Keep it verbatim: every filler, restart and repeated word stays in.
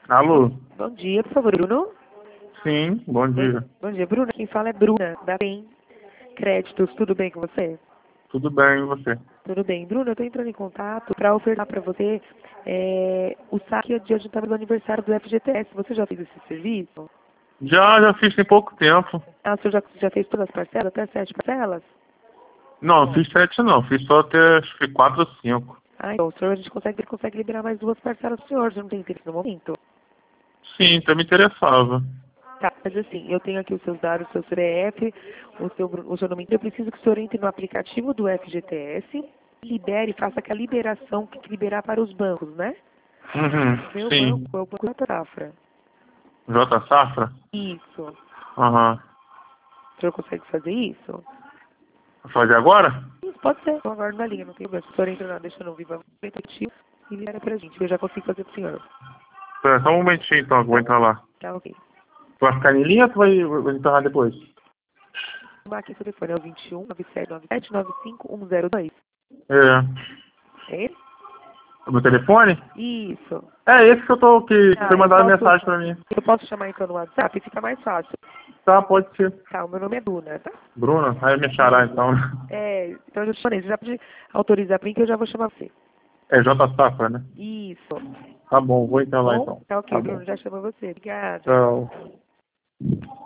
Alô? Bom dia, por favor, Bruno. Sim, bom dia. Bom dia, Bruno. Quem fala é Bruna, da Bem Créditos. Tudo bem com você? Tudo bem, e você? Tudo bem. Bruno, eu estou entrando em contato para ofertar para você é, o saque de adiantamento do aniversário do F G T S. Você já fez esse serviço? Já, já fiz tem pouco tempo. Ah, você já, já fez todas as parcelas? Até sete parcelas? Não, fiz sete não, fiz só até acho que quatro ou cinco. Ah, então, o senhor, a gente consegue, consegue liberar mais duas parcelas para o senhor. Você não tem interesse no momento? Sim, até me interessava. Tá, mas assim, eu tenho aqui os seus dados, o seu C P F, o seu, o seu nome. Eu preciso que o senhor entre no aplicativo do F G T S, libere, faça aquela liberação que que liberar para os bancos, né? Uhum, Meu sim. banco é o Banco da Safra. J Safra? Isso. Aham. O senhor consegue fazer isso? Vou fazer agora? Isso, pode ser. Eu aguardo na linha, não tem problema. Se o senhor entra na deixa no vivo aplicativo e libera pra gente. Eu já consigo fazer pro senhor. Espera só um momentinho então, que eu vou entrar lá. Tá, ok. Tu vai ficar em linha ou tu vai, vai entrar depois? Aqui seu telefone é o vinte e um, nove sete nove sete, nove cinco um zero dois. É. É ele? O meu telefone? Isso. É esse que eu tô, que, que Ah, foi eu mandado posso, mensagem pra mim. eu posso chamar então no WhatsApp? Fica mais fácil. Tá, pode ser. Tá, o meu nome é Bruna, tá? Bruna, aí me achará então. É, então eu já falei, você já pode autorizar pra mim que eu já vou chamar você. É J Safra, né? Isso. Tá bom, vou entrar lá Bom, então. tá ok, Tá Bruno, bom. já chama você. Obrigada. Tchau.